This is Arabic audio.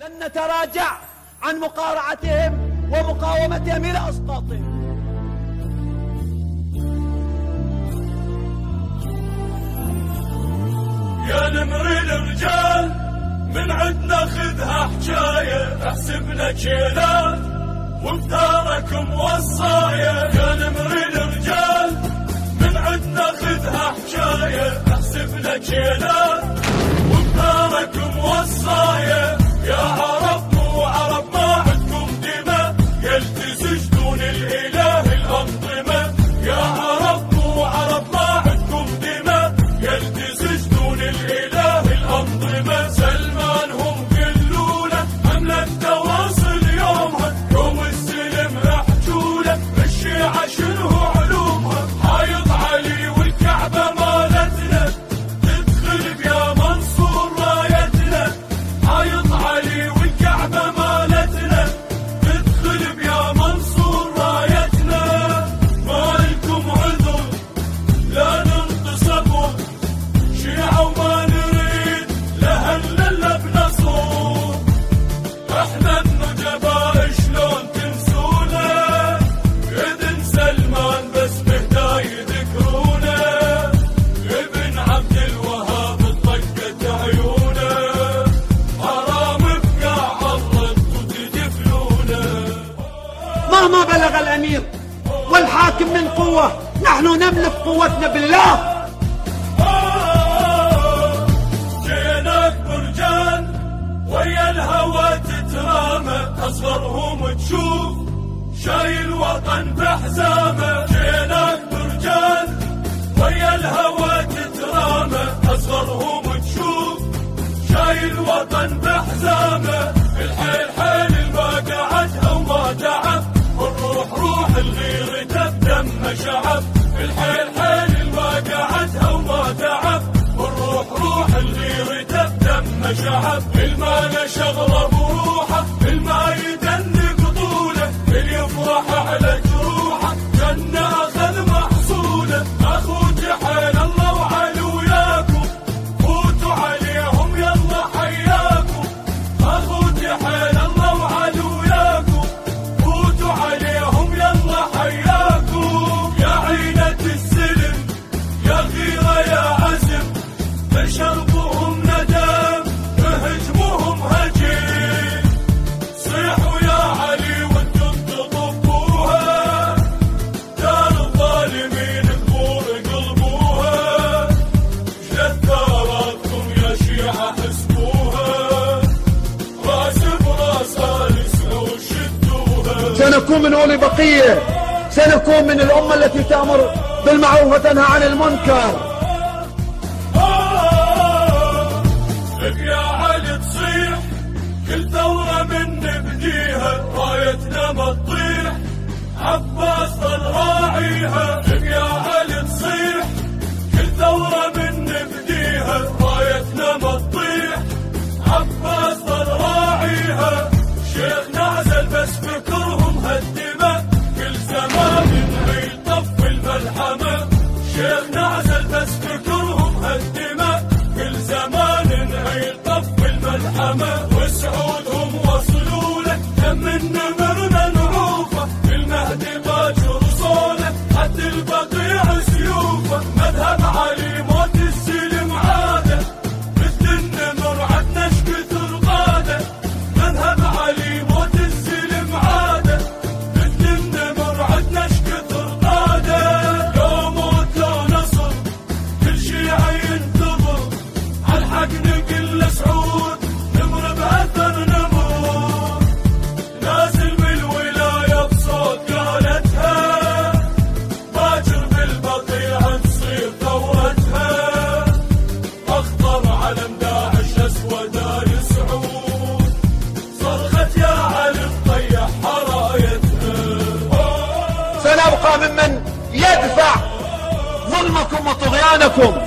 لن نتراجع عن مقارعتهم ومقاومتهم إلى أسقاطهم. يا نمر الرجال من عندنا خذها حجاية، احسبنا جيلات وبثاركم وصاية. يا نمر الرجال من عندنا خذها حجاية، احسبنا جيلات وبثاركم وصاية. يا عرب مو عرب ما عندكم دماء، يلتزج دون الإله الأنظمة. يا عرب مو عرب ما عندكم دماء، يلتزج دون الإله الأنظمة. سلمان هم كلونا حملة تواصل يومها، يوم السلم رحجوله الشيعة شنو علومها. حايض علي والكعبة مالتنا، تدخل بيا منصور رايتنا. حايض علي والكعبة مالتنا، تدخل بيا منصور رايتنا. ما لكم عذر لا ننتصبوا شيعة وما نريد لهلا بنصور. احنا النجباء شلون تنسونا، اذن سلمان بس بهدا يذكرونا. ابن عبد الوهاب طقت عيونه، حرام بقاع الرد وتدفلونا. مهما بلغ الأمير والحاكم من قوة، نحن نملك قوتنا بالله. جيناك برجان ويا الهوى تترامى، أصغرهم تشوف شايل وطن بحزامه. جيناك برجان ويا الهوى تترامى، أصغرهم تشوف شايل وطن بحزامه. الحيل حيل ما قعدها وما تعب، والروح روح الغير تبدم شعب. الحيل حيل ما قعدها وما تعب، والروح روح الغير تبدم شعب. المال شغله بروحه، الماء يدنق طوله، اللي يفرح على جروحه جنة أخذ محصوله. أخو جحيل الله وعلي وياكم، فوتوا عليهم يلا حياكم. أخو جحيل الله وعلي وياكم، فوتوا عليهم يلا حياكم. يا عينة السلم يا غيرة يا عزم، تشربوهم ندم تهجموهم هجيم. صيحوا يا علي وانتم تطبوها، دار الظالمين قبور قلبوها. جد ثاراتكم يا شيعة حسبوها، راس براس اسعوا شدوها. سنكون من أولي بقية، سنكون من الأمة التي تأمر بالمعروف وتنهى عن المنكر. يا علي تصيح كل ثورة من نبديها، رايتنا ما تطيح عباس ظل راعيها. يا علي تصيح كل ثورة من نبديها، رايتنا ما تطيح عباس ظل راعيها. شيخ نعزل بس فكرهم هالدماء، كل زمان يطف الملحمة. شيخ نعزل بس فكرهم هالدماء، كل زمان يطف الملحمة. وسعودهم وصلوا له دم النمر منعوفة، المهدي باجر صوله حتى البقيع سيوفه. مذهب علي موت السلم عاده، مثل النمر عدنا شكثر قاده. مذهب علي موت السلم عاده، مثل النمر عدنا شكثر قاده. لو موت لو نصر كل شيعة ينتظر، عالحق نقل لسعود نمر بأثر نمر. نازل بالولاية بصوت قالتها، باجر بالبقيع تصير ثورتها. أخطر علم داعش أسود يسعود، صرخت يا علي طيح رايتها. سنبقى ممن يدفع ظلمكم وطغيانكم.